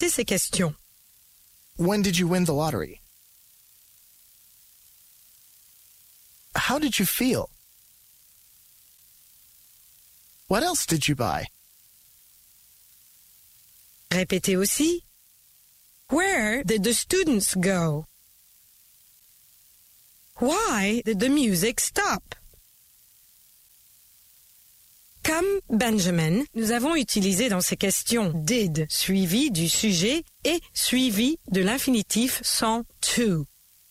C'est ces questions. When did you win the lottery? How did you feel? What else did you buy? Répétez aussi. Where did the students go? Why did the music stop? Comme Benjamin, nous avons utilisé dans ces questions did suivi du sujet et suivi de l'infinitif sans to.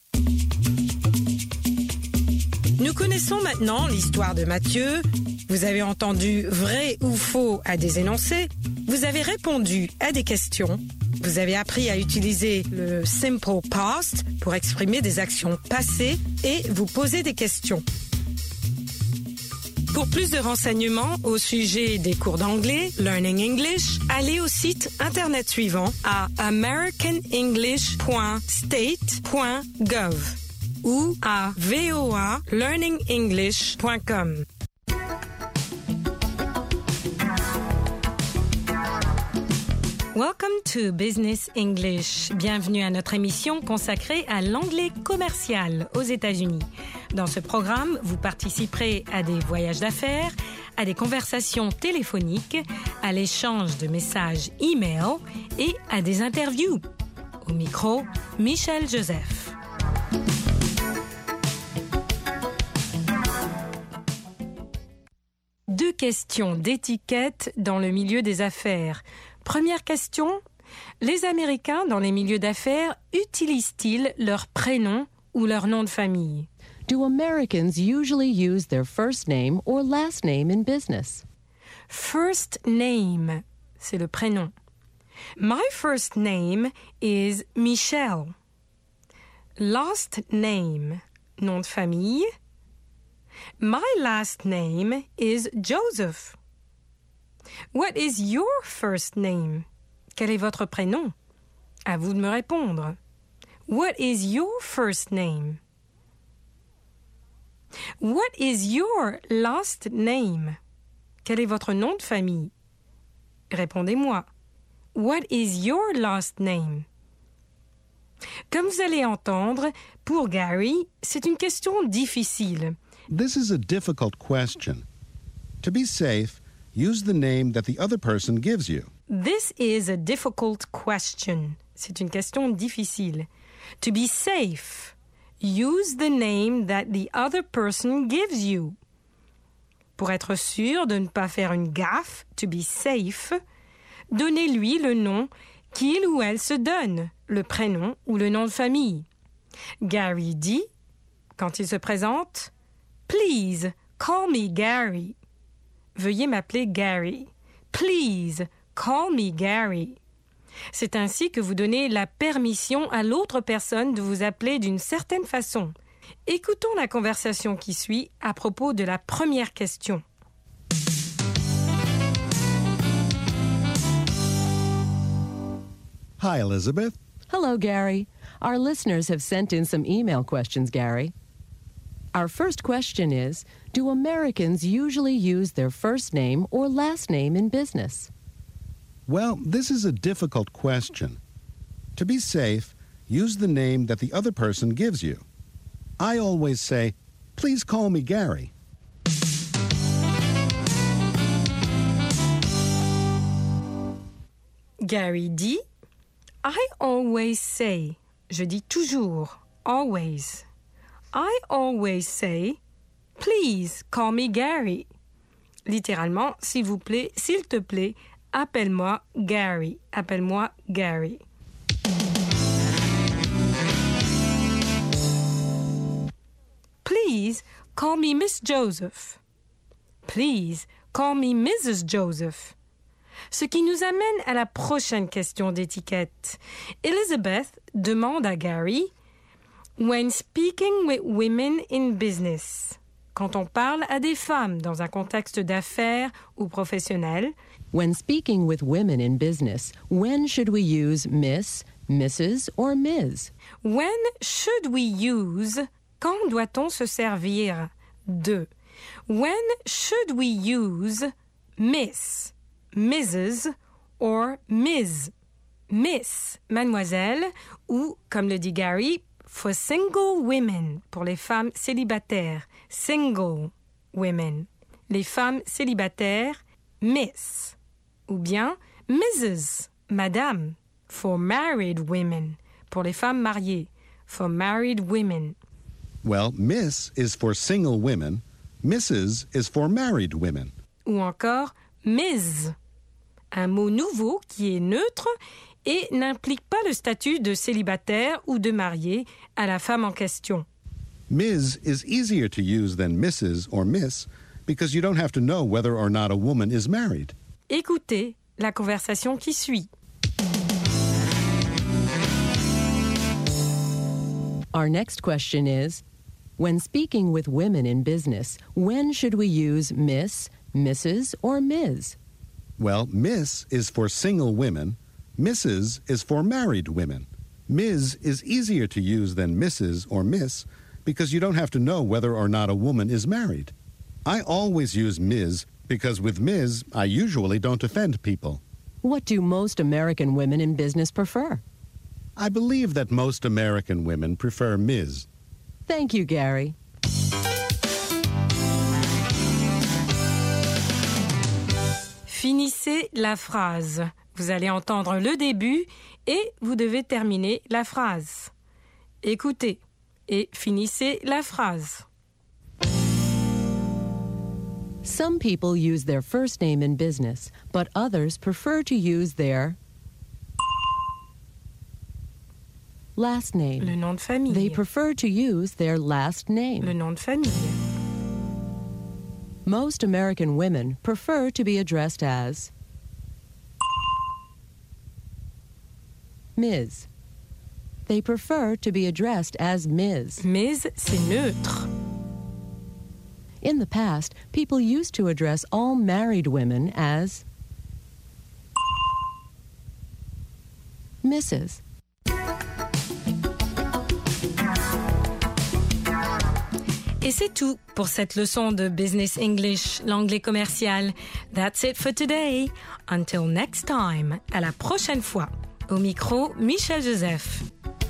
Nous connaissons maintenant l'histoire de Matthieu. Vous avez entendu vrai ou faux à des énoncés. Vous avez répondu à des questions. Vous avez appris à utiliser le simple past pour exprimer des actions passées et vous poser des questions. Pour plus de renseignements au sujet des cours d'anglais, Learning English, allez au site internet suivant à americanenglish.state.gov ou à voalearningenglish.com. Welcome to Business English. Bienvenue à notre émission consacrée à l'anglais commercial aux États-Unis. Dans ce programme, vous participerez à des voyages d'affaires, à des conversations téléphoniques, à l'échange de messages e-mail et à des interviews. Au micro, Michel Joseph. Deux questions d'étiquette dans le milieu des affaires. Première question, les Américains dans les milieux d'affaires utilisent-ils leur prénom ou leur nom de famille? Do Americans usually use their first name or last name in business? First name, c'est le prénom. My first name is Michelle. Last name, nom de famille. My last name is Joseph. What is your first name? Quel est votre prénom? À vous de me répondre. What is your first name? What is your last name? Quel est votre nom de famille? Répondez-moi. What is your last name? Comme vous allez entendre, pour Gary, c'est une question difficile. This is a difficult question. To be safe, use the name that the other person gives you. This is a difficult question. C'est une question difficile. To be safe, use the name that the other person gives you. Pour être sûr de ne pas faire une gaffe, to be safe, donnez-lui le nom qu'il ou elle se donne, le prénom ou le nom de famille. Gary dit, quand il se présente, « Please, call me Gary ». Veuillez m'appeler Gary. Please, call me Gary. C'est ainsi que vous donnez la permission à l'autre personne de vous appeler d'une certaine façon. Écoutons la conversation qui suit à propos de la première question. Hi, Elizabeth. Hello, Gary. Our listeners have sent in some email questions, Gary. Our first question is, do Americans usually use their first name or last name in business? Well, this is a difficult question. To be safe, use the name that the other person gives you. I always say, please call me Gary. Gary dit, I always say, je dis toujours, always. I always say, please call me Gary. Littéralement, s'il vous plaît, s'il te plaît, appelle-moi Gary. Appelle-moi Gary. Please call me Miss Joseph. Please call me Mrs. Joseph. Ce qui nous amène à la prochaine question d'étiquette. Elizabeth demande à Gary, when speaking with women in business, quand on parle à des femmes dans un contexte d'affaires ou professionnel, when speaking with women in business, when should we use Miss, Mrs. or Ms? When should we use, quand doit-on se servir de? When should we use Miss, Mrs. or Ms? Miss, mademoiselle, ou, comme le dit Gary, for single women, pour les femmes célibataires. Single women. Les femmes célibataires, Miss. Ou bien Mrs., madame, for married women, pour les femmes mariées. For married women. Well, Miss is for single women. Mrs. is for married women. Ou encore Ms. Un mot nouveau qui est neutre et n'implique pas le statut de célibataire ou de marié à la femme en question. Ms. is easier to use than Mrs. or Miss because you don't have to know whether or not a woman is married. Écoutez la conversation qui suit. Our next question is, when speaking with women in business, when should we use Miss, Mrs., or Ms.? Well, Miss is for single women. Mrs. is for married women. Ms. is easier to use than Mrs. or Miss because you don't have to know whether or not a woman is married. I always use Ms. because with Ms. I usually don't offend people. What do most American women in business prefer? I believe that most American women prefer Ms. Thank you, Gary. Finissez la phrase. Vous allez entendre le début et vous devez terminer la phrase. Écoutez et finissez la phrase. Some people use their first name in business, but others prefer to use their last name. Le nom de famille. They prefer to use their last name. Le nom de famille. Most American women prefer to be addressed as Ms. They prefer to be addressed as Ms. Ms, c'est neutre. In the past, people used to address all married women as Mrs. Et c'est tout pour cette leçon de Business English, l'anglais commercial. That's it for today. Until next time. À la prochaine fois. Au micro, Michel Joseph.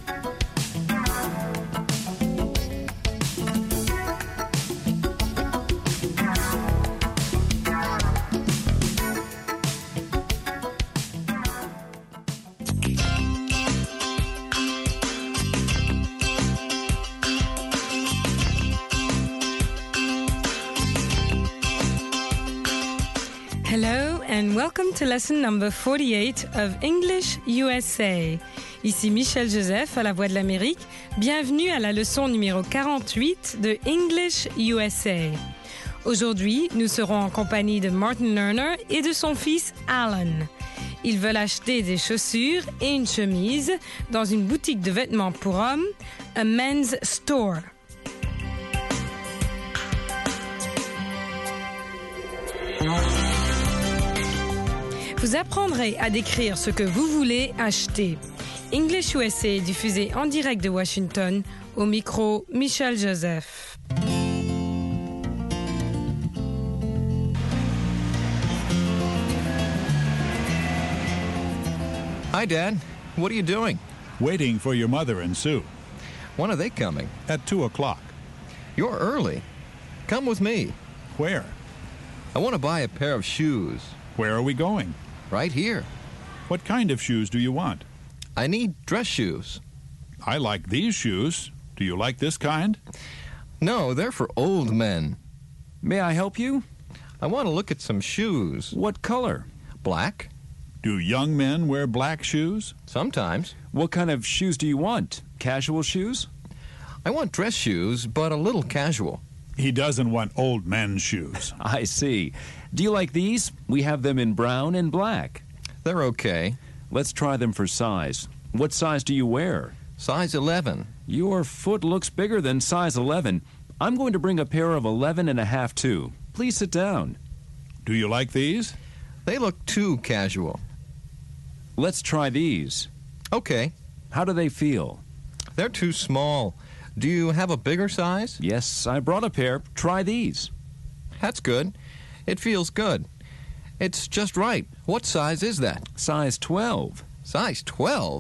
Hello and welcome to lesson number 48 of English USA. Ici Michel Joseph à la Voix de l'Amérique. Bienvenue à la leçon numéro 48 de English USA. Aujourd'hui, nous serons en compagnie de Martin Lerner et de son fils Alan. Ils veulent acheter des chaussures et une chemise dans une boutique de vêtements pour hommes, a men's store. Vous apprendrez à décrire ce que vous voulez acheter. English USA est diffusé en direct de Washington. Au micro, Michel Joseph. Hi, Dad. What are you doing? Waiting for your mother and Sue. When are they coming? At 2 o'clock. You're early. Come with me. Where? I want to buy a pair of shoes. Where are we going? Right here. What kind of shoes do you want? I need dress shoes. I like these shoes. Do you like this kind? No, they're for old men. May I help you? I want to look at some shoes. What color? Black? Do young men wear black shoes? Sometimes. What kind of shoes do you want? Casual shoes? I want dress shoes, but a little casual. He doesn't want old men's shoes. I see. Do you like these? We have them in brown and black. They're okay. Let's try them for size. What size do you wear? Size 11. Your foot looks bigger than size 11. I'm going to bring a pair of 11 and a half too. Please sit down. Do you like these? They look too casual. Let's try these. Okay. How do they feel? They're too small. Do you have a bigger size? Yes, I brought a pair. Try these. That's good. It feels good. It's just right. What size is that? Size 12. Size 12?